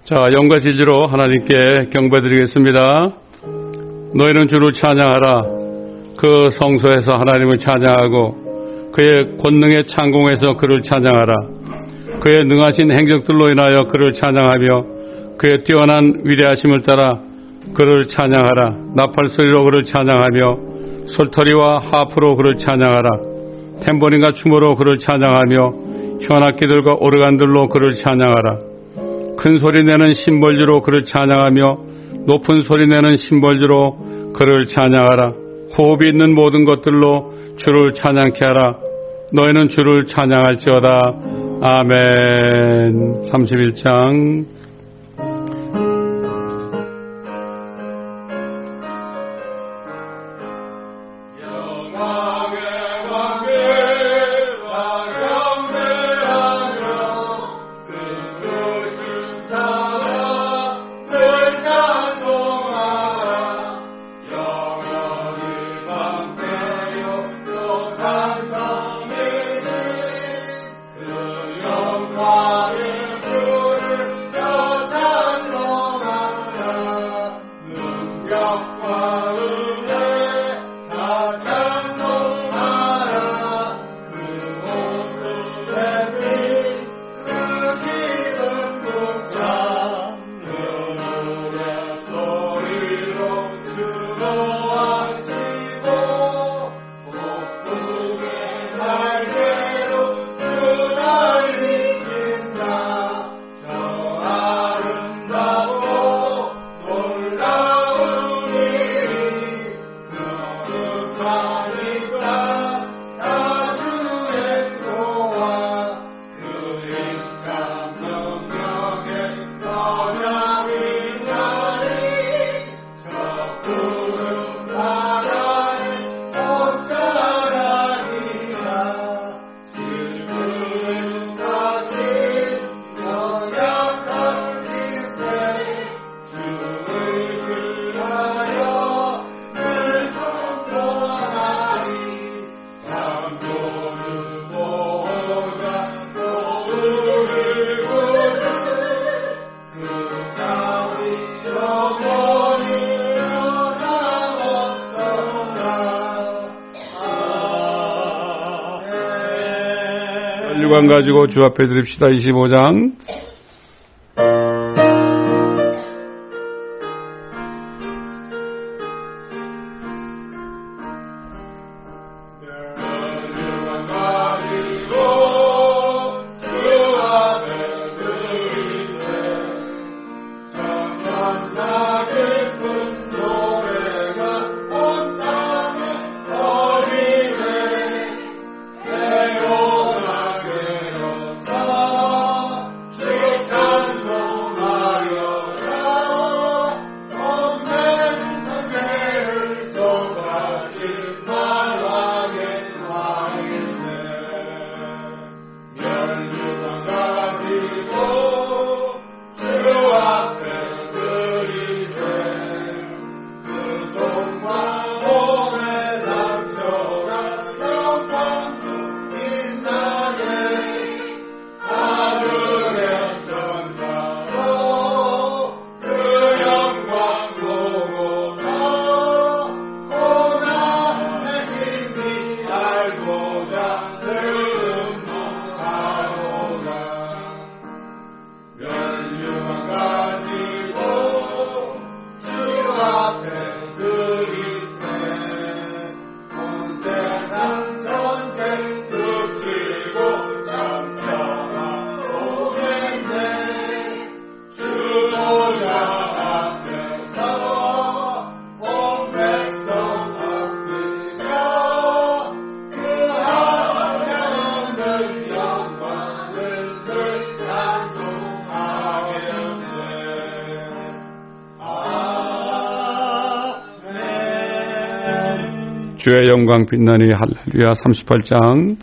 자, 영과 진리로 하나님께 경배드리겠습니다. 너희는 주를 찬양하라. 그 성소에서 하나님을 찬양하고 그의 권능의 창공에서 그를 찬양하라. 그의 능하신 행적들로 인하여 그를 찬양하며 그의 뛰어난 위대하심을 따라 그를 찬양하라. 나팔소리로 그를 찬양하며 솔터리와 하프로 그를 찬양하라. 탬버린과 춤으로 그를 찬양하며 현악기들과 오르간들로 그를 찬양하라. 큰 소리 내는 심벌주로 그를 찬양하며 높은 소리 내는 심벌주로 그를 찬양하라. 호흡이 있는 모든 것들로 주를 찬양케 하라. 너희는 주를 찬양할지어다. 아멘. 31장. 관 가지고 주 앞에 드립시다. 25장. 주의 영광 빛나니 할렐루야. 38장.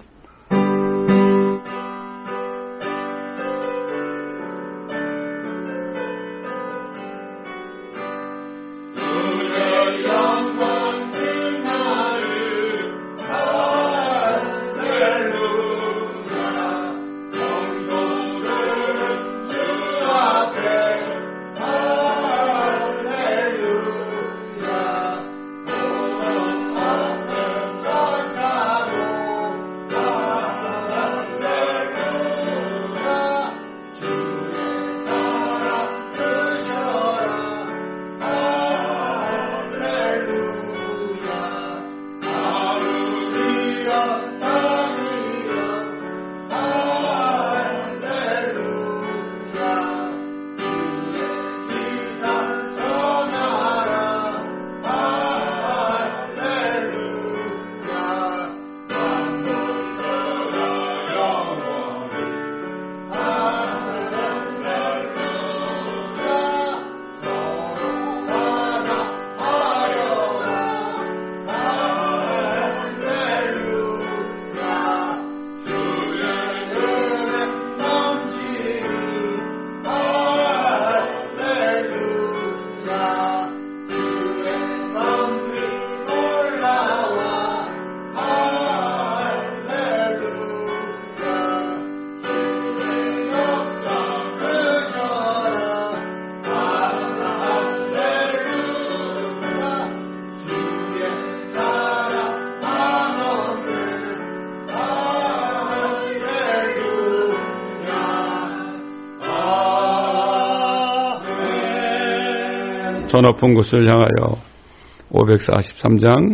저 높은 곳을 향하여. 543장.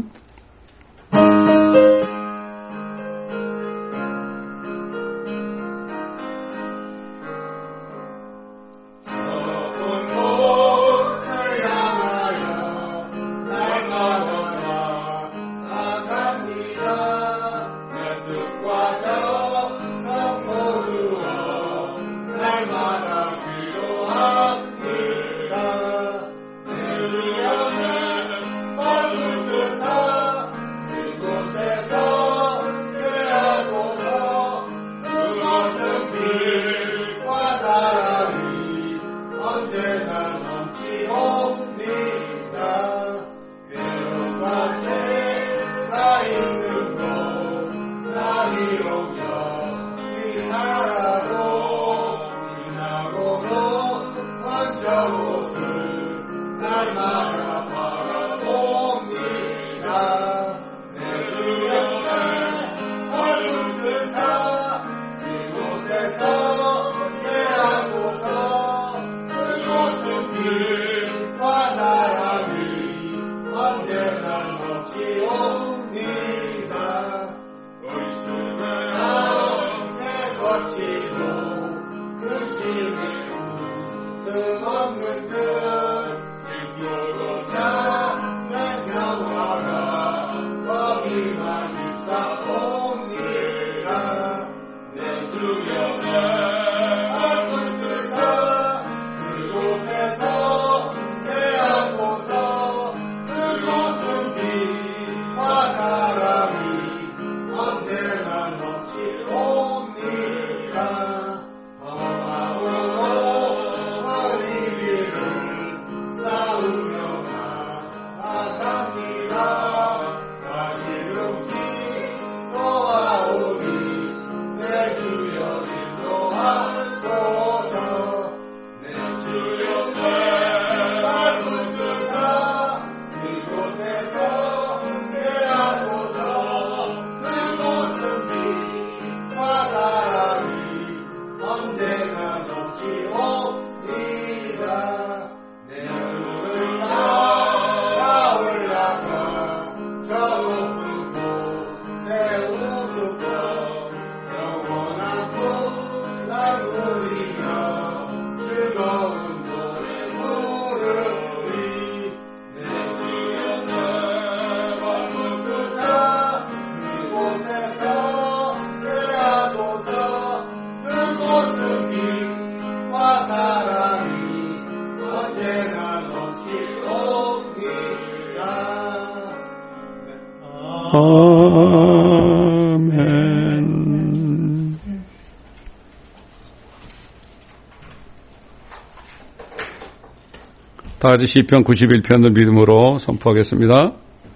아멘. 다시 시편 91편을 믿음으로 선포하겠습니다.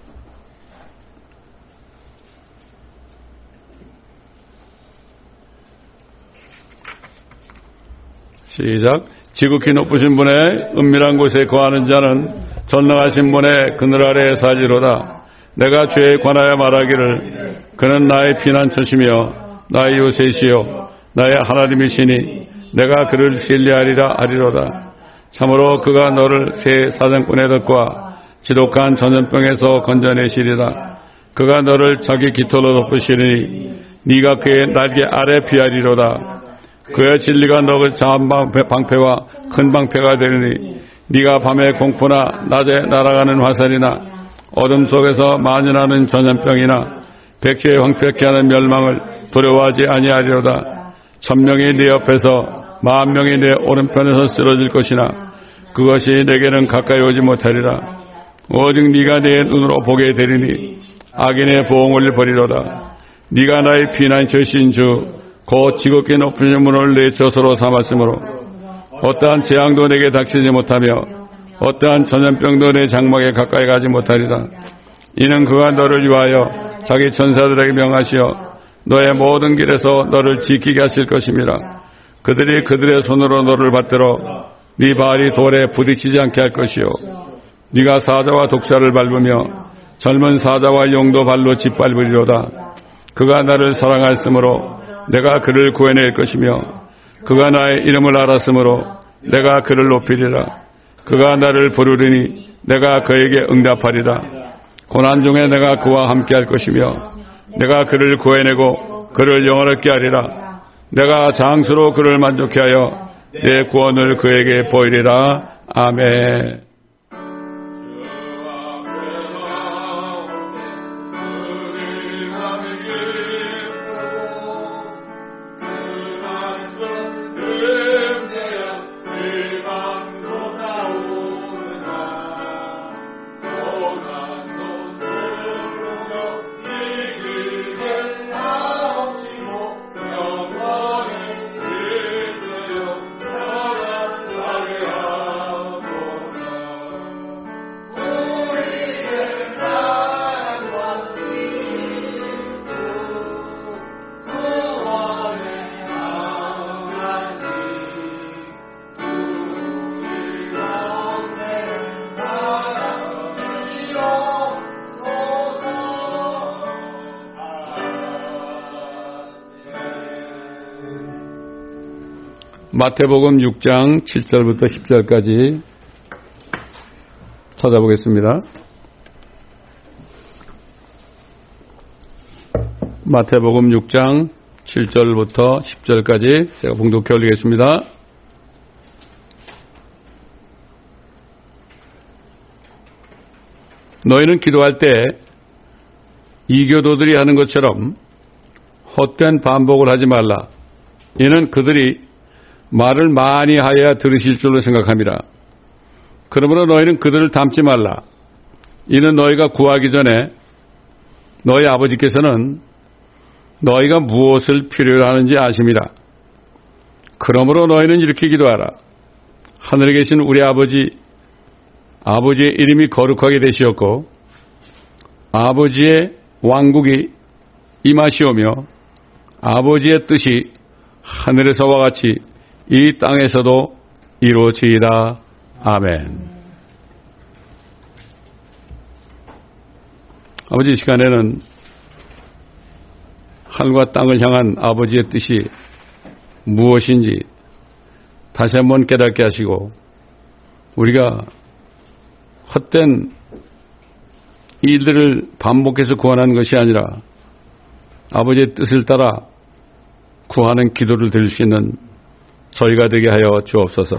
시작. 지극히 높으신 분의 은밀한 곳에 거하는 자는 전능하신 분의 그늘 아래에 살지로다. 내가 죄에 관하여 말하기를 그는 나의 피난처시며 나의 요새시요 나의 하나님이시니 내가 그를 신뢰하리라 하리로다. 참으로 그가 너를 새 사냥꾼의 덫과 지독한 전염병에서 건져내시리라. 그가 너를 자기 깃털로 덮으시리니 네가 그의 날개 아래 피하리로다. 그의 진리가 너를 장한 방패와 큰 방패가 되리니 네가 밤에 공포나 낮에 날아가는 화살이나 어둠 속에서 만연하는 전염병이나 백주에 황폐케 하는 멸망을 두려워하지 아니하리로다. 1000명이 네 옆에서 10,000명이 내 오른편에서 쓰러질 것이나 그것이 내게는 가까이 오지 못하리라. 오직 네가 내 눈으로 보게 되리니 악인의 보응을 버리로다. 네가 나의 피난처신 주 곧 지극히 높으신 분을 내 저소로 삼았으므로 어떠한 재앙도 내게 닥치지 못하며 어떠한 전염병도 내 장막에 가까이 가지 못하리라. 이는 그가 너를 위하여 자기 천사들에게 명하시어 너의 모든 길에서 너를 지키게 하실 것입니다. 그들이 그들의 손으로 너를 받들어 네 발이 돌에 부딪히지 않게 할 것이요 네가 사자와 독사를 밟으며 젊은 사자와 용도 발로 짓밟으리로다. 그가 나를 사랑하였으므로 내가 그를 구해낼 것이며 그가 나의 이름을 알았으므로 내가 그를 높이리라. 그가 나를 부르리니 내가 그에게 응답하리라. 고난 중에 내가 그와 함께할 것이며 내가 그를 구해내고 그를 영원하게 하리라. 내가 장수로 그를 만족케 하여 내 구원을 그에게 보이리라. 아멘. 마태복음 6장 7절부터 10절까지 찾아보겠습니다. 마태복음 6장 7절부터 10절까지 제가 봉독해 올리겠습니다. 너희는 기도할 때 이교도들이 하는 것처럼 헛된 반복을 하지 말라. 이는 그들이 말을 많이 하여야 들으실 줄로 생각합니다. 그러므로 너희는 그들을 닮지 말라. 이는 너희가 구하기 전에 너희 아버지께서는 너희가 무엇을 필요로 하는지 아십니다. 그러므로 너희는 이렇게 기도하라. 하늘에 계신 우리 아버지의 이름이 거룩하게 되시었고 아버지의 왕국이 임하시오며 아버지의 뜻이 하늘에서와 같이 이 땅에서도 이루어지이다. 아멘. 아버지, 이 시간에는 하늘과 땅을 향한 아버지의 뜻이 무엇인지 다시 한번 깨닫게 하시고 우리가 헛된 일들을 반복해서 구하는 것이 아니라 아버지의 뜻을 따라 구하는 기도를 드릴 수 있는 저희가 되게 하여 주옵소서.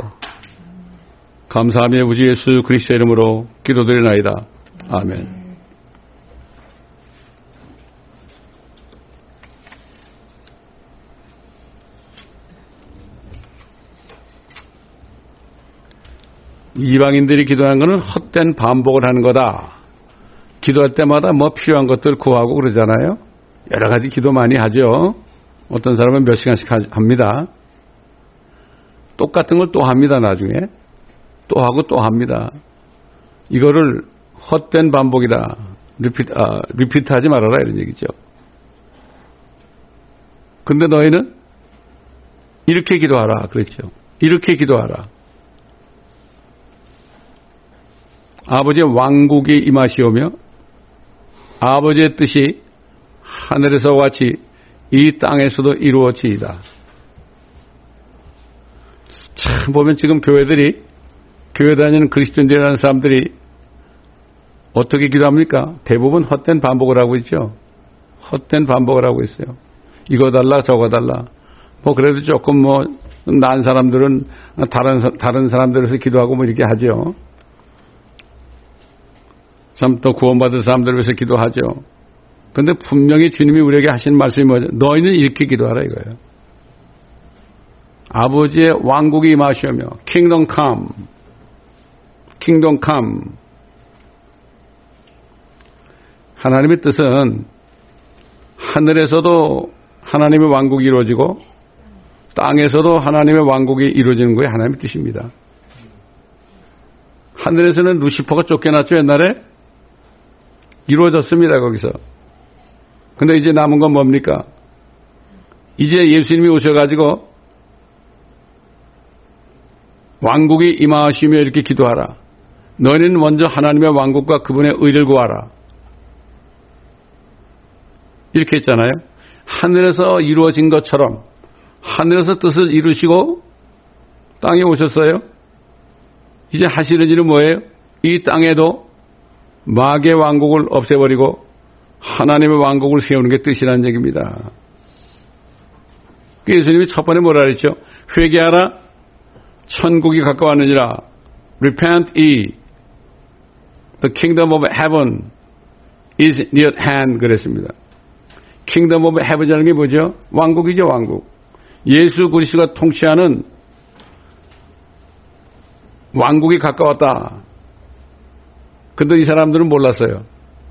감사하며 우리 예수 그리스도의 이름으로 기도드리나이다. 아멘. 이방인들이 기도하는 것은 헛된 반복을 하는 거다. 기도할 때마다 뭐 필요한 것들 구하고 그러잖아요. 여러 가지 기도 많이 하죠. 어떤 사람은 몇 시간씩 합니다. 똑같은 걸 또 합니다. 나중에 또 하고 또 합니다. 이거를 헛된 반복이다. 리피트 하지 말아라 이런 얘기죠. 근데 너희는 이렇게 기도하라 그랬죠. 이렇게 기도하라. 아버지의 왕국이 임하시오며 아버지의 뜻이 하늘에서 같이 이 땅에서도 이루어지이다. 참 보면 지금 교회 다니는 그리스도인들이라는 사람들이 어떻게 기도합니까? 대부분 헛된 반복을 하고 있죠. 헛된 반복을 하고 있어요. 이거 달라 저거 달라. 뭐 그래도 조금 뭐 나은 사람들은 다른 사람들에서 기도하고 뭐 이렇게 하죠. 참 또 구원받을 사람들을 위해서 기도하죠. 그런데 분명히 주님이 우리에게 하신 말씀이 뭐죠? 너희는 이렇게 기도하라 이거예요. 아버지의 왕국이 임하시오며 Kingdom come. Kingdom come. 하나님의 뜻은 하늘에서도 하나님의 왕국이 이루어지고 땅에서도 하나님의 왕국이 이루어지는 거예요. 하나님의 뜻입니다. 하늘에서는 루시퍼가 쫓겨났죠. 옛날에 이루어졌습니다. 거기서. 근데 이제 남은 건 뭡니까? 이제 예수님이 오셔가지고 왕국이 임하시며 이렇게 기도하라. 너희는 먼저 하나님의 왕국과 그분의 의를 구하라. 이렇게 했잖아요. 하늘에서 이루어진 것처럼 하늘에서 뜻을 이루시고 땅에 오셨어요. 이제 하시는 일은 뭐예요? 이 땅에도 마귀의 왕국을 없애버리고 하나님의 왕국을 세우는 게 뜻이라는 얘기입니다. 예수님이 첫 번에 뭐라 그랬죠? 회개하라, 천국이 가까웠느니라. Repent ye, the kingdom of heaven is near at hand 그랬습니다. Kingdom of heaven이라는 게 뭐죠? 왕국이죠, 왕국. 예수 그리스도가 통치하는 왕국이 가까웠다. 근데 이 사람들은 몰랐어요.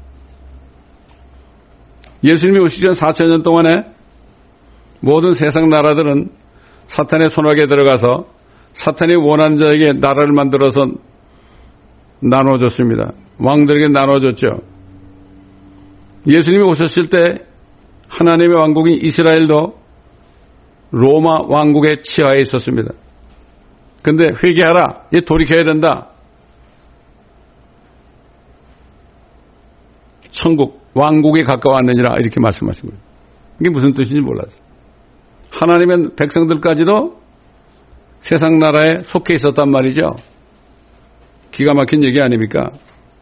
예수님이 오시기 전 4,000년 동안에 모든 세상 나라들은 사탄의 손아귀에 들어가서 사탄이 원하는 자에게 나라를 만들어서 나눠줬습니다. 왕들에게 나눠줬죠. 예수님이 오셨을 때 하나님의 왕국인 이스라엘도 로마 왕국의 치하에 있었습니다. 근데 회개하라. 이제 돌이켜야 된다. 천국, 왕국에 가까웠느니라 이렇게 말씀하신 거예요. 이게 무슨 뜻인지 몰랐어요. 하나님의 백성들까지도 세상 나라에 속해 있었단 말이죠. 기가 막힌 얘기 아닙니까?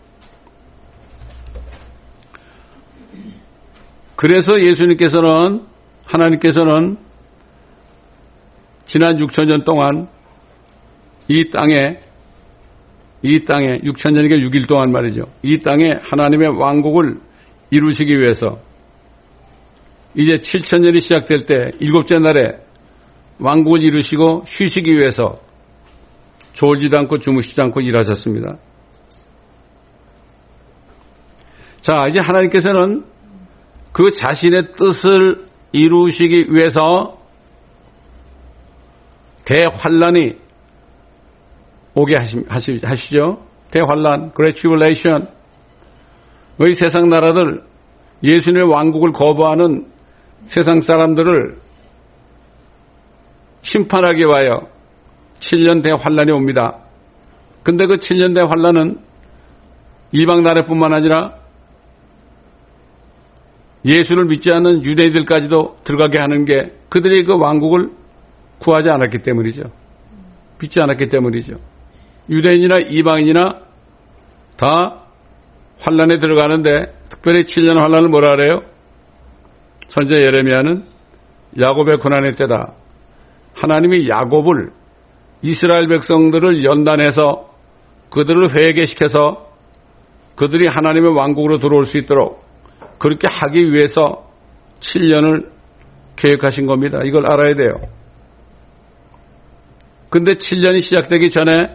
그래서 예수님께서는 하나님께서는 지난 6,000년 동안 이 땅에 6,000년이니까 6일 동안 말이죠. 이 땅에 하나님의 왕국을 이루시기 위해서 이제 7,000년이 시작될 때 7째 날에 왕국을 이루시고 쉬시기 위해서 졸지도 않고 주무시지 않고 일하셨습니다. 자, 이제 하나님께서는 그 자신의 뜻을 이루시기 위해서 대환란이 오게 하시죠. 대환란, Great Tribulation. 의 세상 나라들, 예수님의 왕국을 거부하는 세상 사람들을 심판하기 위하여 7년 대환란이 옵니다. 근데 그 7년 대환란은 이방 나라뿐만 아니라 예수를 믿지 않는 유대인들까지도 들어가게 하는 게 그들이 그 왕국을 구하지 않았기 때문이죠. 믿지 않았기 때문이죠. 유대인이나 이방인이나 다 환란에 들어가는데 특별히 7년 환란을 뭐라 그래요? 선지자 예레미야는 야곱의 고난의 때다. 하나님이 야곱을 이스라엘 백성들을 연단해서 그들을 회개시켜서 그들이 하나님의 왕국으로 들어올 수 있도록 그렇게 하기 위해서 7년을 계획하신 겁니다. 이걸 알아야 돼요. 근데 7년이 시작되기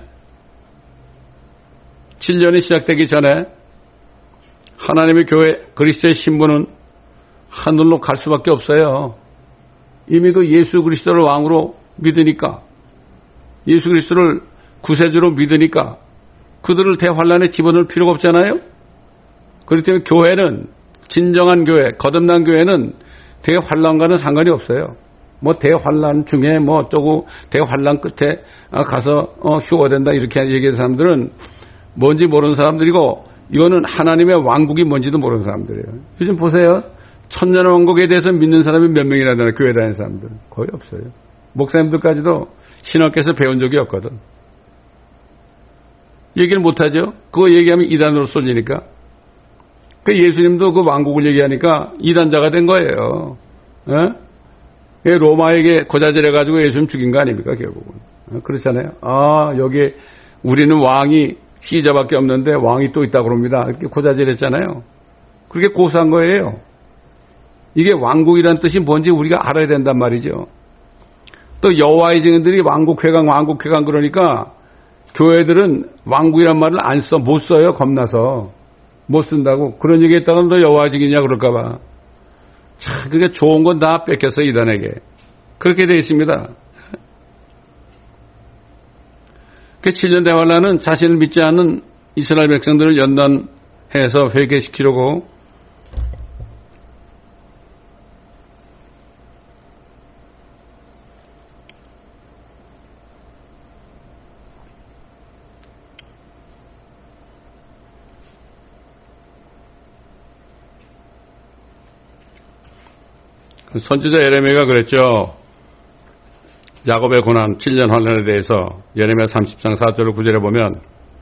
전에 하나님의 교회 그리스도의 신분은 하늘로 갈 수밖에 없어요. 이미 그 예수 그리스도를 왕으로 믿으니까, 예수 그리스도를 구세주로 믿으니까 그들을 대환란에 집어넣을 필요가 없잖아요. 그렇기 때문에 교회는, 진정한 교회, 거듭난 교회는 대환란과는 상관이 없어요. 뭐 대환란 중에 뭐 어쩌고 대환란 끝에 가서 휴거된다 이렇게 얘기하는 사람들은 뭔지 모르는 사람들이고, 이거는 하나님의 왕국이 뭔지도 모르는 사람들이에요. 요즘 보세요. 천년 왕국에 대해서 믿는 사람이 몇 명이나 되나, 교회 다니는 사람들 거의 없어요. 목사님들까지도 신학교에서 배운 적이 없거든. 얘기를 못하죠. 그거 얘기하면 이단으로 쏠리니까. 그 예수님도 그 왕국을 얘기하니까 이단자가 된 거예요. 로마에게 고자질해가지고 예수님 죽인 거 아닙니까, 결국은. 그렇잖아요. 여기 우리는 왕이 시자밖에 없는데 왕이 또 있다고 그럽니다. 이렇게 고자질했잖아요. 그렇게 고소한 거예요. 이게 왕국이라는 뜻이 뭔지 우리가 알아야 된단 말이죠. 또 여호와의 증인들이 왕국회강 그러니까 교회들은 왕국이란 말을 안 써, 못 써요. 겁나서. 못 쓴다고. 그런 얘기 했다가 너 여호와의 증인이냐 그럴까봐. 참, 그게 좋은 건 다 뺏겼어, 이단에게. 그렇게 되어 있습니다. 그 7년 대환란은 자신을 믿지 않는 이스라엘 백성들을 연단해서 회개시키려고 선지자 예레미야가 그랬죠. 야곱의 고난 7년 환난에 대해서 예레미야 30장 4절 9절에 보면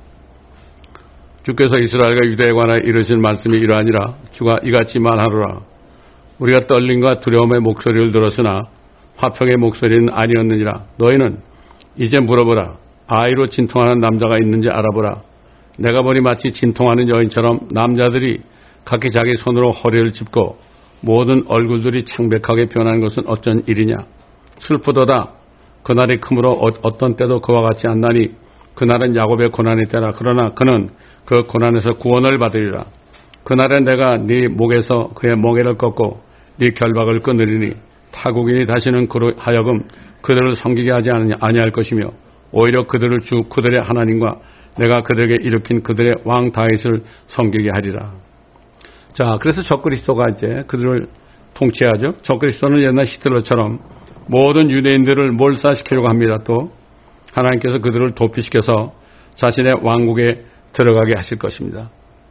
주께서 이스라엘과 유대에 관하여 이르신 말씀이 이러하니라. 주가 이같이 말하노라. 우리가 떨림과 두려움의 목소리를 들었으나 화평의 목소리는 아니었느니라. 너희는 이제 물어보라. 아이로 진통하는 남자가 있는지 알아보라. 내가 보니 마치 진통하는 여인처럼 남자들이 각기 자기 손으로 허리를 짚고 모든 얼굴들이 창백하게 변한 것은 어쩐 일이냐. 슬프도다. 그날이 크므로 어떤 때도 그와 같지 않나니 그날은 야곱의 고난의 때라. 그러나 그는 그 고난에서 구원을 받으리라. 그날에 내가 네 목에서 그의 멍에를 꺾고 네 결박을 끊으리니 타국인이 다시는 그로 하여금 그들을 섬기게 하지 아니할 것이며 오히려 그들을 주 그들의 하나님과 내가 그들에게 일으킨 그들의 왕 다윗을 섬기게 하리라. 자, 그래서 적그리스도가 이제 그들을 통치하죠. 적그리스도는 옛날 히틀러처럼 모든 유대인들을 몰살시키려고 합니다. 또 하나님께서 그들을 도피시켜서 자신의 왕국에 들어가게 하실 것입니다.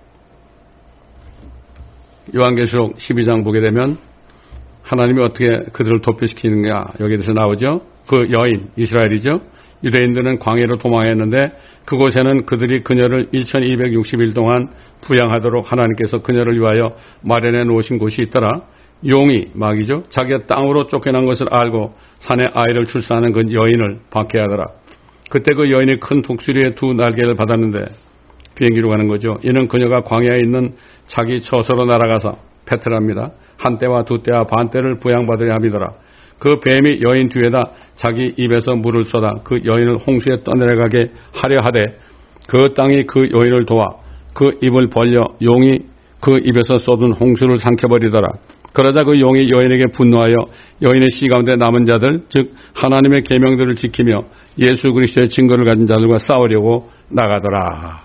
요한계시록 12장 보게 되면 하나님이 어떻게 그들을 도피시키는가 여기에 대해서 나오죠. 그 여인 이스라엘이죠. 유대인들은 광야로 도망했는데 그곳에는 그들이 그녀를 1260일 동안 부양하도록 하나님께서 그녀를 위하여 마련해 놓으신 곳이 있더라. 용이 마귀죠. 자기가 땅으로 쫓겨난 것을 알고 산에 아이를 출산하는 그 여인을 박해하더라. 그때 그 여인이 큰 독수리의 두 날개를 받았는데 비행기로 가는 거죠. 이는 그녀가 광야에 있는 자기 처소로 날아가서 패트랍니다. 한 때와 두 때와 반 때를 부양받으려 함이더라. 그 뱀이 여인 뒤에다 자기 입에서 물을 쏟아 그 여인을 홍수에 떠내려가게 하려 하되 그 땅이 그 여인을 도와 그 입을 벌려 용이 그 입에서 쏟은 홍수를 삼켜버리더라. 그러자 그 용이 여인에게 분노하여 여인의 씨 가운데 남은 자들 즉 하나님의 계명들을 지키며 예수 그리스도의 증거를 가진 자들과 싸우려고 나가더라.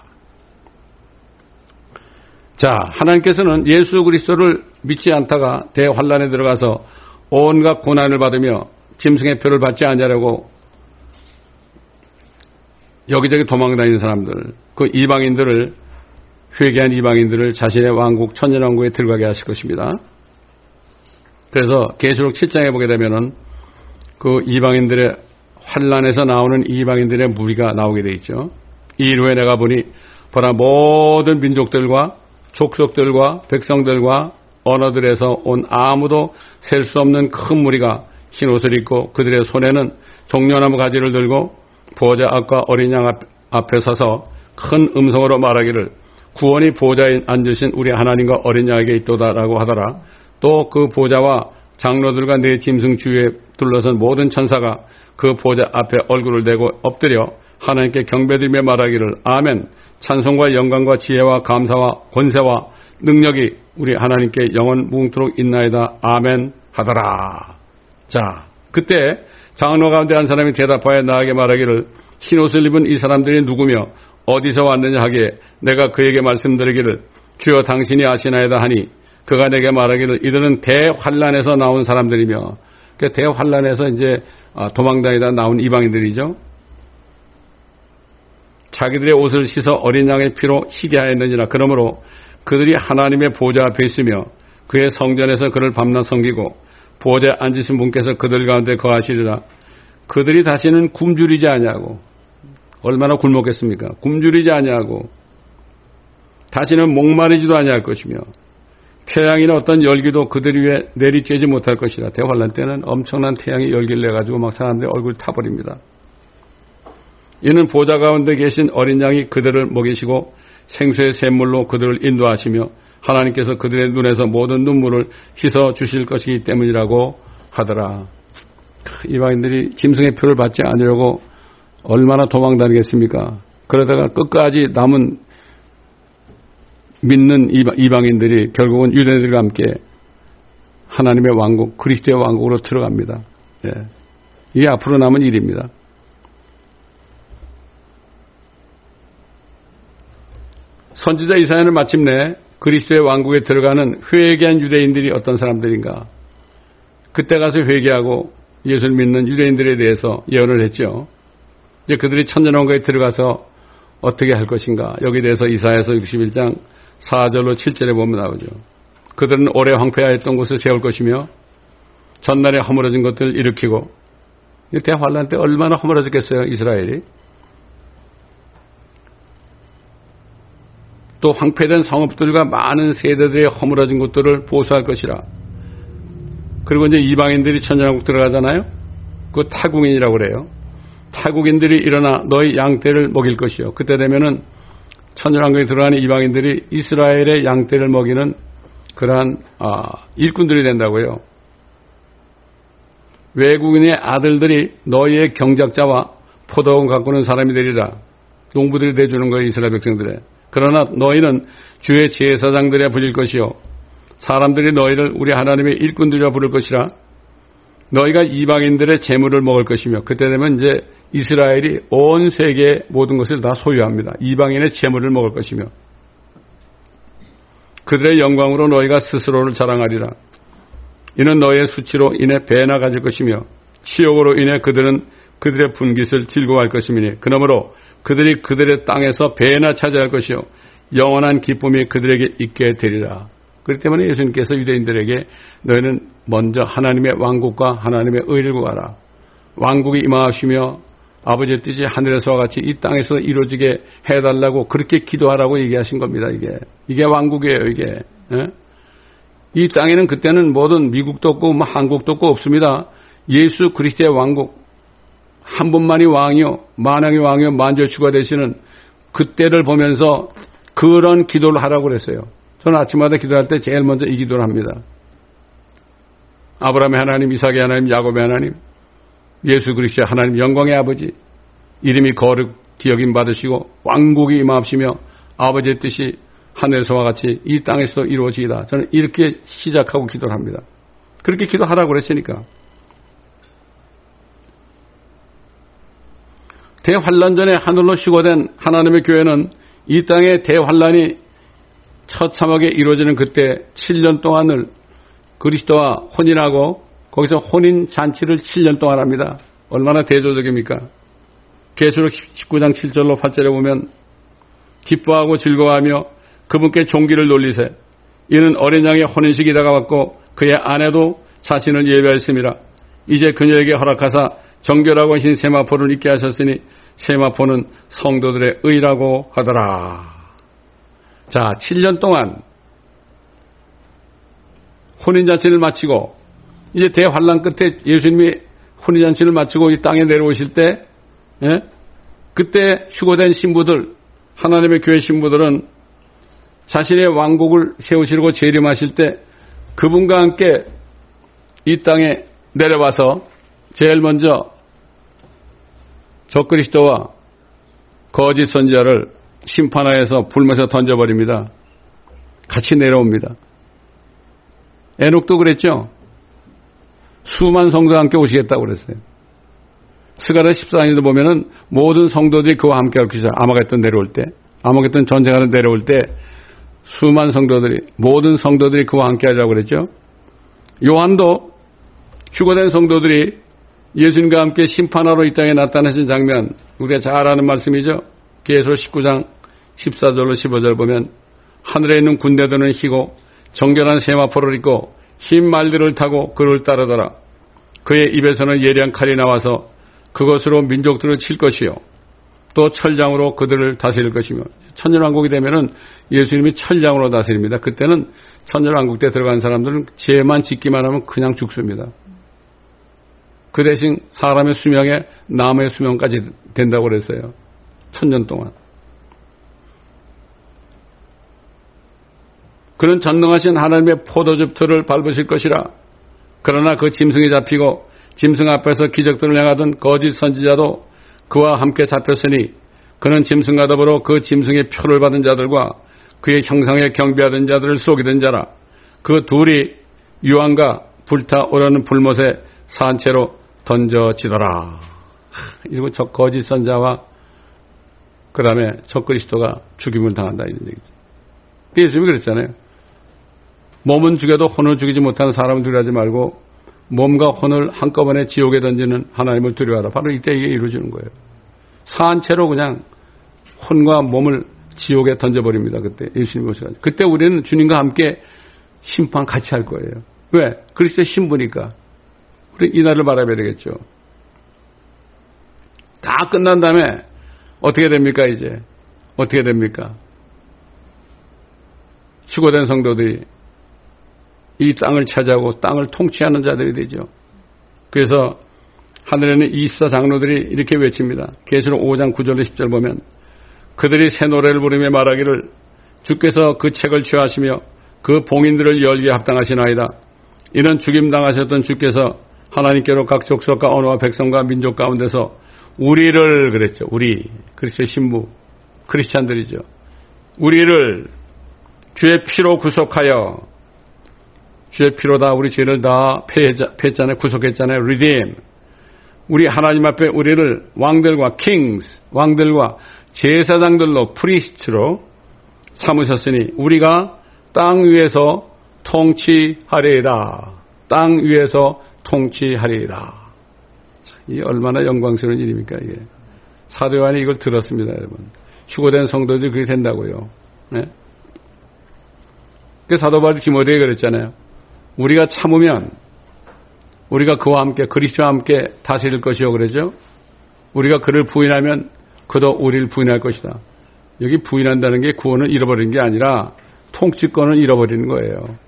자, 하나님께서는 예수 그리스도를 믿지 않다가 대환란에 들어가서 온갖 고난을 받으며 짐승의 표를 받지 않으려고 여기저기 도망다니는 사람들, 그 이방인들을 회개한 이방인들을 자신의 왕국 천년왕국에 들어가게 하실 것입니다. 그래서 계시록 7장에 보게 되면은 그 이방인들의 환란에서 나오는 이방인들의 무리가 나오게 돼 있죠. 이 일 후에 내가 보니 보라 모든 민족들과 족속들과 백성들과 언어들에서 온 아무도 셀 수 없는 큰 무리가 흰 옷을 입고 그들의 손에는 종려나무 가지를 들고 보호자 앞과 어린 양 앞에 서서 큰 음성으로 말하기를 구원이 보호자에 앉으신 우리 하나님과 어린 양에게 있도다라고 하더라. 또 그 보호자와 장로들과 네 짐승 주위에 둘러선 모든 천사가 그 보호자 앞에 얼굴을 대고 엎드려 하나님께 경배드리며 말하기를 아멘. 찬송과 영광과 지혜와 감사와 권세와 능력이 우리 하나님께 영원 무궁토록 있나이다. 아멘 하더라. 자, 그때 장로 가운데 한 사람이 대답하여 나에게 말하기를 흰옷을 입은 이 사람들이 누구며 어디서 왔느냐 하기에 내가 그에게 말씀드리기를 주여 당신이 아시나이다 하니 그가 내게 말하기를 이들은 대환란에서 나온 사람들이며 그 대환란에서 이제 도망다니다 나온 이방인들이죠. 자기들의 옷을 씻어 어린 양의 피로 희게 하였느니라. 그러므로 그들이 하나님의 보좌 앞에 있으며 그의 성전에서 그를 밤낮 섬기고 보좌에 앉으신 분께서 그들 가운데 거하시리라. 그들이 다시는 굶주리지 아니하고 얼마나 굶었겠습니까? 굶주리지 아니하고 다시는 목마르지도 아니할 것이며 태양이나 어떤 열기도 그들 위에 내리쬐지 못할 것이라. 대환란 때는 엄청난 태양이 열기를 내가지고 막 사람들의 얼굴 타버립니다. 이는 보좌 가운데 계신 어린 양이 그들을 먹이시고 생수의 샘물로 그들을 인도하시며 하나님께서 그들의 눈에서 모든 눈물을 씻어 주실 것이기 때문이라고 하더라. 이방인들이 짐승의 표를 받지 않으려고 얼마나 도망다니겠습니까? 그러다가 끝까지 남은 믿는 이방인들이 결국은 유대인들과 함께 하나님의 왕국, 그리스도의 왕국으로 들어갑니다. 예. 이게 앞으로 남은 일입니다. 선지자 이사야는 마침내 그리스도의 왕국에 들어가는 회개한 유대인들이 어떤 사람들인가. 그때 가서 회개하고 예수를 믿는 유대인들에 대해서 예언을 했죠. 이제 그들이 천년왕국에 들어가서 어떻게 할 것인가. 여기에 대해서 이사야서 61장 4절로 7절에 보면 나오죠. 그들은 오래 황폐하였던 곳을 세울 것이며 전날에 허물어진 것들을 일으키고 대환란 때 얼마나 허물어졌겠어요, 이스라엘이. 또 황폐된 성읍들과 많은 세대들의 허물어진 곳들을 보수할 것이라. 그리고 이제 이방인들이 천년왕국 들어가잖아요. 그 타국인이라고 그래요. 타국인들이 일어나 너희 양떼를 먹일 것이요. 그때 되면은 천년왕국에 들어가는 이방인들이 이스라엘의 양떼를 먹이는 그러한 일꾼들이 된다고요. 외국인의 아들들이 너희의 경작자와 포도원 가꾸는 사람이 되리라. 농부들이 돼주는 거예요, 이스라엘 백성들의. 그러나 너희는 주의 제사장들이라 부릴 것이요. 사람들이 너희를 우리 하나님의 일꾼들이라 부를 것이라. 너희가 이방인들의 재물을 먹을 것이며, 그때 되면 이제 이스라엘이 온 세계의 모든 것을 다 소유합니다. 이방인의 재물을 먹을 것이며, 그들의 영광으로 너희가 스스로를 자랑하리라. 이는 너희의 수치로 인해 배나 가질 것이며, 치욕으로 인해 그들은 그들의 분깃을 즐거워할 것이니, 그러므로 그들이 그들의 땅에서 배나 차지할 것이요 영원한 기쁨이 그들에게 있게 되리라. 그렇기 때문에 예수님께서 유대인들에게 너희는 먼저 하나님의 왕국과 하나님의 의를 구하라. 왕국이 임하시며 아버지의 뜻이 하늘에서와 같이 이 땅에서 이루어지게 해달라고 그렇게 기도하라고 얘기하신 겁니다. 이게 왕국이에요. 이게. 이 땅에는 그때는 뭐든 미국도 없고 한국도 없고 없습니다. 예수 그리스도의 왕국, 한 분만이 왕이요 만왕의 왕이요 만주주가 되시는 그때를 보면서 그런 기도를 하라고 그랬어요. 저는 아침마다 기도할 때 제일 먼저 이 기도를 합니다. 아브라함의 하나님, 이삭의 하나님, 야곱의 하나님, 예수 그리스도의 하나님, 영광의 아버지, 이름이 거룩 기여김 받으시고 왕국이 임하시며 아버지의 뜻이 하늘에서와 같이 이 땅에서도 이루어지이다. 저는 이렇게 시작하고 기도를 합니다. 그렇게 기도하라고 그랬으니까. 대환란 전에 하늘로 휴거된 하나님의 교회는 이 땅의 대환란이 처참하게 이루어지는 그때 7년 동안을 그리스도와 혼인하고 거기서 혼인 잔치를 7년 동안 합니다. 얼마나 대조적입니까? 계시록 19장 7절로 8절에 보면 기뻐하고 즐거워하며 그분께 종기를 돌리세. 이는 어린 양의 혼인식이 다가왔고 그의 아내도 자신을 예배하였음이라. 이제 그녀에게 허락하사 정결하고 하신 세마포를 입게 하셨으니 세마포는 성도들의 의라고 하더라. 자, 7년 동안 혼인잔치를 마치고 이제 대환란 끝에 예수님이 혼인잔치를 마치고 이 땅에 내려오실 때 그때 휴거된 신부들, 하나님의 교회 신부들은 자신의 왕국을 세우시려고 재림하실 때 그분과 함께 이 땅에 내려와서 제일 먼저 적그리스도와 거짓 선지자를 심판하여서 불못에 던져버립니다. 같이 내려옵니다. 에녹도 그랬죠. 수만 성도가 함께 오시겠다고 그랬어요. 스가랴 14장에도 보면은 모든 성도들이 그와 함께 할 것이다. 아마겟돈 내려올 때, 아마겟돈 전쟁하러 내려올 때 수만 성도들이, 모든 성도들이 그와 함께 하자고 그랬죠. 요한도 휴거된 성도들이 예수님과 함께 심판하러 이 땅에 나타나신 장면, 우리가 잘 아는 말씀이죠. 계시록 19장 14절로 15절 보면 하늘에 있는 군대들은 희고 정결한 세마포를 입고 흰 말들을 타고 그를 따르더라. 그의 입에서는 예리한 칼이 나와서 그것으로 민족들을 칠 것이요 또 철장으로 그들을 다스릴 것이며, 천년왕국이 되면은 예수님이 철장으로 다스립니다. 그때는 천년왕국 때 들어간 사람들은 죄만 짓기만 하면 그냥 죽습니다. 그 대신 사람의 수명에 남의 수명까지 된다고 그랬어요. 1000년 동안. 그는 전능하신 하나님의 포도즙 틀을 밟으실 것이라. 그러나 그 짐승이 잡히고 짐승 앞에서 기적들을 행하던 거짓 선지자도 그와 함께 잡혔으니 그는 짐승과 더불어 그 짐승의 표를 받은 자들과 그의 형상에 경배하던 자들을 속이던 자라. 그 둘이 유황과 불타오르는 불못에 산채로 던져지더라. 이거 저 거짓 선자와 그 다음에 적그리스도가 죽임을 당한다 이런 얘기죠. 예수님이 그랬잖아요. 몸은 죽여도 혼을 죽이지 못하는 사람을 두려워하지 말고 몸과 혼을 한꺼번에 지옥에 던지는 하나님을 두려워하라. 바로 이때 이게 이루어지는 거예요. 산채로 그냥 혼과 몸을 지옥에 던져버립니다. 그때 예수님이 오셔가지고. 그때 우리는 주님과 함께 심판 같이 할 거예요. 왜? 그리스도의 신부니까. 우리 이 날을 바라봐야 되겠죠. 다 끝난 다음에 어떻게 됩니까 이제? 어떻게 됩니까? 휴거된 성도들이 이 땅을 차지하고 땅을 통치하는 자들이 되죠. 그래서 하늘에는 24장로들이 이렇게 외칩니다. 계시록 5장 9절 10절 보면 그들이 새 노래를 부르며 말하기를 주께서 그 책을 취하시며 그 봉인들을 열기에 합당하시나이다. 이는 죽임당하셨던 주께서 하나님께로 각 족속과 언어와 백성과 민족 가운데서 우리를 그랬죠. 우리 그리스도의 신부 크리스찬들이죠. 우리를 주의 피로 구속하여 주의 피로 다 우리 죄를 다 패했잖아요. 구속했잖아요. redeem. 우리 하나님 앞에 우리를 왕들과 kings 왕들과 제사장들로 priest로 삼으셨으니 우리가 땅 위에서 통치하리이다. 땅 위에서 통치하리이다. 이 얼마나 영광스러운 일입니까 이게. 사도 요한이 이걸 들었습니다 여러분. 휴거된 성도들이 그렇게 된다고요. 네? 그 사도 바울이 디모데에게 그랬잖아요. 우리가 참으면 우리가 그와 함께 그리스도와 함께 다스릴 것이요 그러죠. 우리가 그를 부인하면 그도 우리를 부인할 것이다. 여기 부인한다는 게 구원을 잃어버리는 게 아니라 통치권을 잃어버리는 거예요.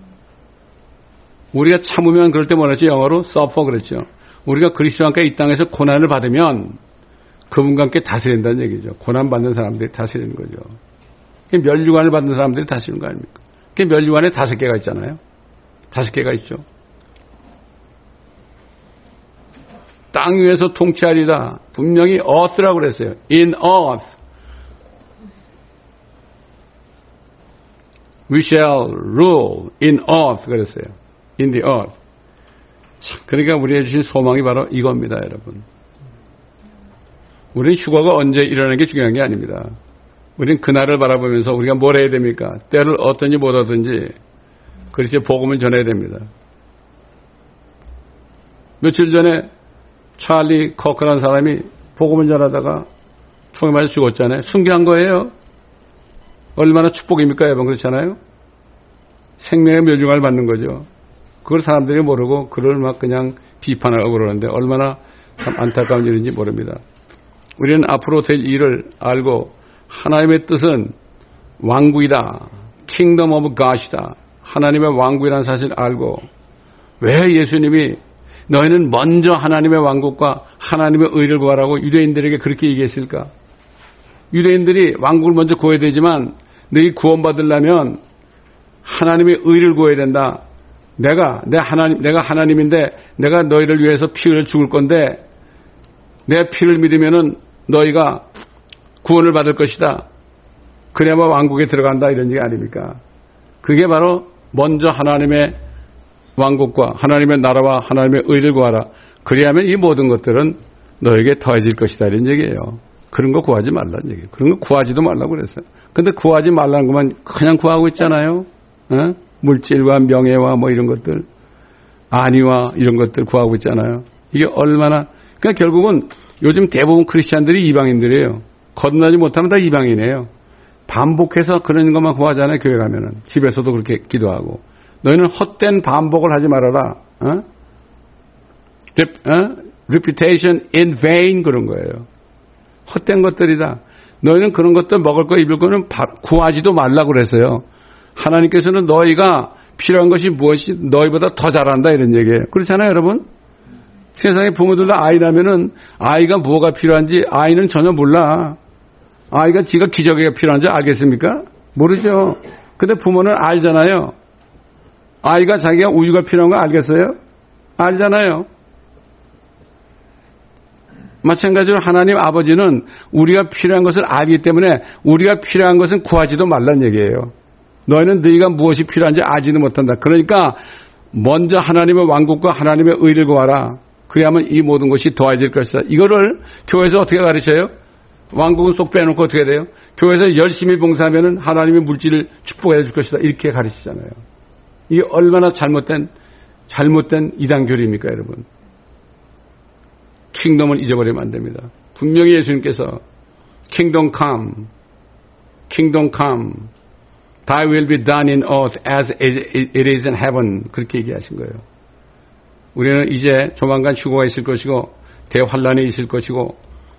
우리가 참으면 그럴 때 뭐랬죠? 영어로 suffer 그랬죠. 우리가 그리스도와 함께 이 땅에서 고난을 받으면 그분과 함께 다스린다는 얘기죠. 고난받는 사람들이 다스리는 거죠. 멸류관을 받는 사람들이 다스리는 거 아닙니까? 멸류관에 5개가 있잖아요. 5개가 있죠. 땅 위에서 통치하리다. 분명히 earth라고 그랬어요. In earth. We shall rule in earth 그랬어요. In the earth. 그러니까 우리에게 주신 소망이 바로 이겁니다, 여러분. 우리는 휴거가 언제 일어나는 게 중요한 게 아닙니다. 우리는 그날을 바라보면서 우리가 뭘 해야 됩니까? 때를 얻든지 못 얻든지 그리스도의 복음을 전해야 됩니다. 며칠 전에 찰리 커크라는 사람이 복음을 전하다가 총에 맞아 죽었잖아요. 순교한 거예요. 얼마나 축복입니까, 여러분? 그렇잖아요. 생명의 멸류관을 받는 거죠. 그걸 사람들이 모르고 그걸 막 그냥 비판하고 그러는데 얼마나 참 안타까운 일인지 모릅니다. 우리는 앞으로 될 일을 알고 하나님의 뜻은 왕국이다. Kingdom of God이다. 하나님의 왕국이라는 사실을 알고 왜 예수님이 너희는 먼저 하나님의 왕국과 하나님의 의를 구하라고 유대인들에게 그렇게 얘기했을까? 유대인들이 왕국을 먼저 구해야 되지만 너희 구원받으려면 하나님의 의를 구해야 된다. 내가 하나님인데 내가 너희를 위해서 피 흘려 죽을 건데 내 피를 믿으면은 너희가 구원을 받을 것이다. 그래야만 왕국에 들어간다 이런 얘기 아닙니까? 그게 바로 먼저 하나님의 왕국과 하나님의 나라와 하나님의 의를 구하라. 그래야면 이 모든 것들은 너에게 더해질 것이다 이런 얘기예요. 그런 거 구하지 말라는 얘기예요. 그런 거 구하지도 말라고 그랬어요. 근데 구하지 말라는 것만 그냥 구하고 있잖아요. 어? 물질과 명예와 뭐 이런 것들, 안위와 이런 것들 구하고 있잖아요. 이게 얼마나, 그러니까 결국은 요즘 대부분 크리스찬들이 이방인들이에요. 거듭나지 못하면 다 이방인이에요. 반복해서 그런 것만 구하잖아요. 교회 가면은. 집에서도 그렇게 기도하고. 너희는 헛된 반복을 하지 말아라. 어? Reputation in vain 그런 거예요. 헛된 것들이다. 너희는 그런 것들 먹을 거 입을 거는 구하지도 말라고 그랬어요. 하나님께서는 너희가 필요한 것이 무엇이 너희보다 더 잘한다 이런 얘기예요. 그렇잖아요, 여러분? 세상에 부모들도 아이 낳으면은 아이가 뭐가 필요한지 아이는 전혀 몰라. 아이가 지가 기저귀가 필요한지 알겠습니까? 모르죠. 근데 부모는 알잖아요. 아이가 자기가 우유가 필요한 거 알겠어요? 알잖아요. 마찬가지로 하나님 아버지는 우리가 필요한 것을 알기 때문에 우리가 필요한 것은 구하지도 말란 얘기예요. 너희는 너희가 무엇이 필요한지 알지도 못한다. 그러니까 먼저 하나님의 왕국과 하나님의 의를 구하라. 그래야만 이 모든 것이 더해질 것이다. 이거를 교회에서 어떻게 가르쳐요? 왕국은 쏙 빼놓고 어떻게 돼요? 교회에서 열심히 봉사하면 하나님의 물질을 축복해 줄 것이다. 이렇게 가르치잖아요. 이게 얼마나 잘못된 이단교리입니까, 여러분? 킹덤을 잊어버리면 안 됩니다. 분명히 예수님께서 Kingdom come, Thy will be done in earth as it is in heaven. 그렇게 얘기하신 거예요. 우리는 이제 조만간 휴거가 있을 것이고 대환란이 있을 것이고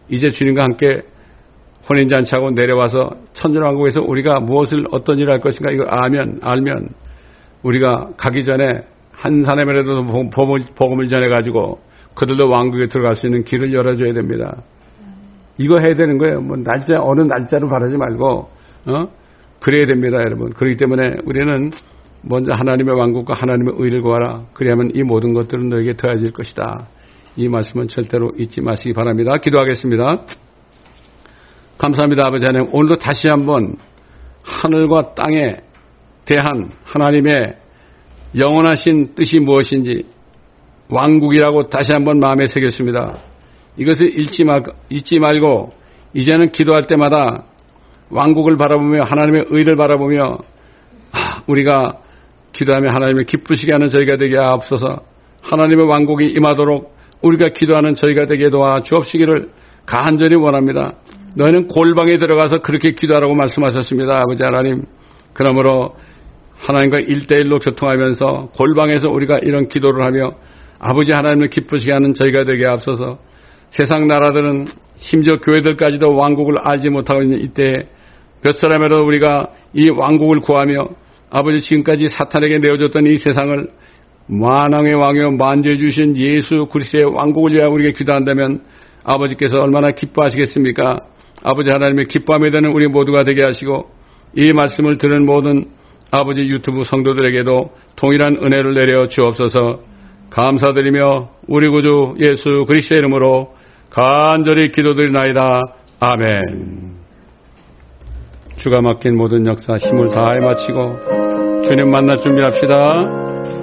이제 주님과 함께 혼인잔치하고 내려와서 천년왕국에서 우리가 무엇을 어떤 일을 할 것인가 이걸 알면 우리가 가기 전에 한 사람이라도 복음을 전해가지고 그들도 왕국에 들어갈 수 있는 길을 열어줘야 됩니다. 이거 해야 되는 거예요. 뭐 어느 날짜를 바라지 말고 그래야 됩니다, 여러분. 그렇기 때문에 우리는 먼저 하나님의 왕국과 하나님의 의를 구하라. 그래야만 이 모든 것들은 너에게 더해질 것이다. 이 말씀은 절대로 잊지 마시기 바랍니다. 기도하겠습니다. 감사합니다, 아버지 하나님. 오늘도 다시 한번 하늘과 땅에 대한 하나님의 영원하신 뜻이 무엇인지 왕국이라고 다시 한번 마음에 새겼습니다. 이것을 잊지 말고 이제는 기도할 때마다 왕국을 바라보며 하나님의 의를 바라보며 우리가 기도하며 하나님을 기쁘시게 하는 저희가 되게 하옵소서. 하나님의 왕국이 임하도록 우리가 기도하는 저희가 되게 도와 주옵시기를 간절히 원합니다. 너희는 골방에 들어가서 그렇게 기도하라고 말씀하셨습니다. 아버지 하나님. 그러므로 하나님과 1대1로 교통하면서 골방에서 우리가 이런 기도를 하며 아버지 하나님을 기쁘시게 하는 저희가 되게 하옵소서. 세상 나라들은 심지어 교회들까지도 왕국을 알지 못하고 있는 이때에 몇 사람이라도 우리가 이 왕국을 구하며 아버지 지금까지 사탄에게 내어줬던 이 세상을 만왕의 왕이요 만주해 주신 예수 그리스도의 왕국을 위하여 우리에게 기도한다면 아버지께서 얼마나 기뻐하시겠습니까? 아버지 하나님의 기뻐함이 되는 우리 모두가 되게 하시고 이 말씀을 들은 모든 아버지 유튜브 성도들에게도 동일한 은혜를 내려 주옵소서. 감사드리며 우리 구주 예수 그리스도의 이름으로 간절히 기도드리나이다. 아멘. 주가 맡긴 모든 역사 힘을 다해 마치고 주님 만날 준비합시다.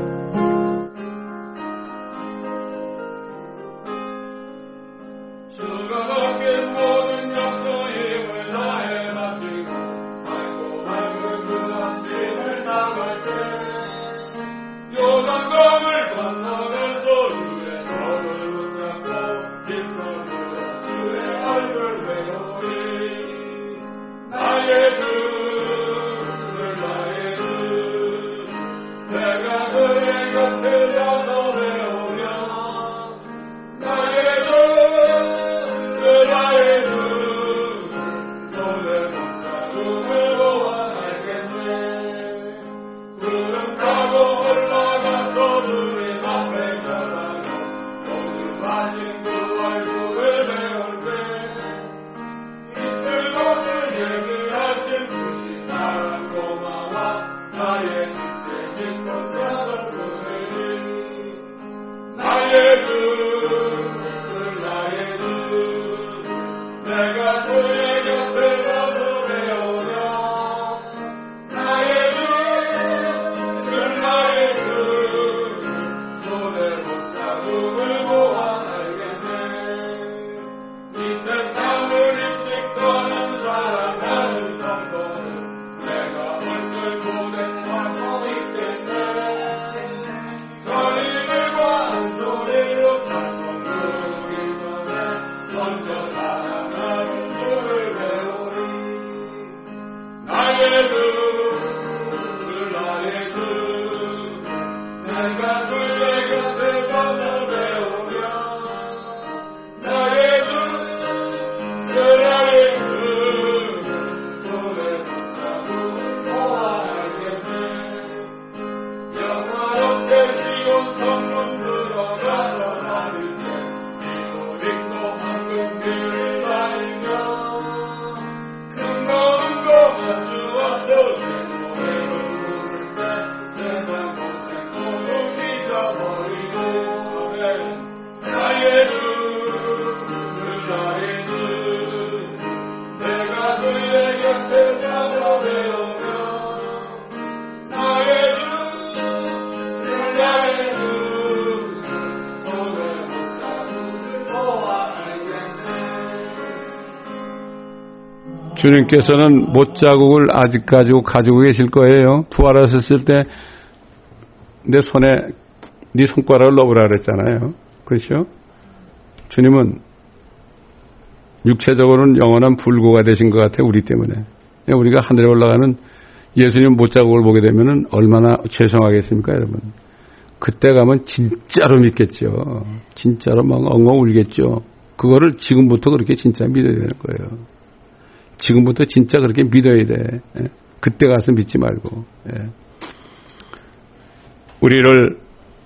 주님께서는 못자국을 아직까지 가지고 계실 거예요. 부활하셨을 때 내 손에 네 손가락을 넣으라 그랬잖아요. 그렇죠? 주님은 육체적으로는 영원한 불구가 되신 것 같아요. 우리 때문에. 우리가 하늘에 올라가는 예수님 못자국을 보게 되면 얼마나 죄송하겠습니까, 여러분? 그때 가면 진짜로 믿겠죠. 진짜로 막 엉엉 울겠죠. 그거를 지금부터 그렇게 진짜 믿어야 되는 거예요. 지금부터 진짜 그렇게 믿어야 돼. 예? 그때 가서 믿지 말고. 예. 우리를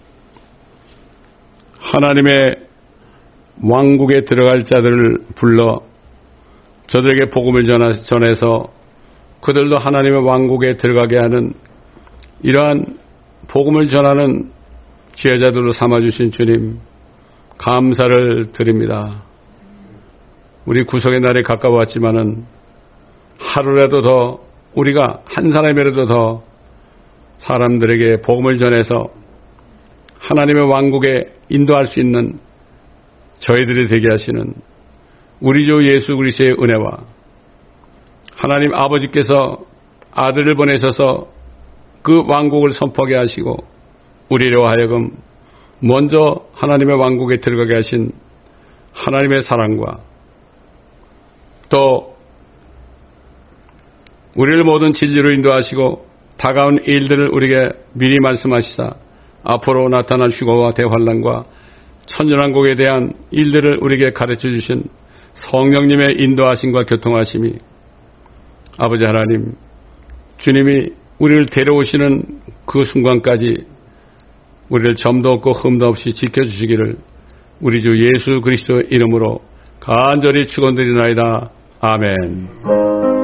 하나님의 왕국에 들어갈 자들을 불러 저들에게 복음을 전해서 그들도 하나님의 왕국에 들어가게 하는 이러한 복음을 전하는 지혜자들로 삼아주신 주님 감사를 드립니다. 우리 구속의 날이 가까워왔지만은 하루라도 더 우리가 한 사람이라도 더 사람들에게 복음을 전해서 하나님의 왕국에 인도할 수 있는 저희들이 되게 하시는 우리 주 예수 그리스도의 은혜와 하나님 아버지께서 아들을 보내셔서 그 왕국을 선포하게 하시고 우리로 하여금 먼저 하나님의 왕국에 들어가게 하신 하나님의 사랑과 또 우리를 모든 진리로 인도하시고 다가온 일들을 우리에게 미리 말씀하시사 앞으로 나타날 휴거와 대환란과 천년왕국에 대한 일들을 우리에게 가르쳐 주신 성령님의 인도하심과 교통하심이 아버지 하나님 주님이 우리를 데려오시는 그 순간까지 우리를 점도 없고 흠도 없이 지켜주시기를 우리 주 예수 그리스도 이름으로 간절히 축원드리나이다. 아멘.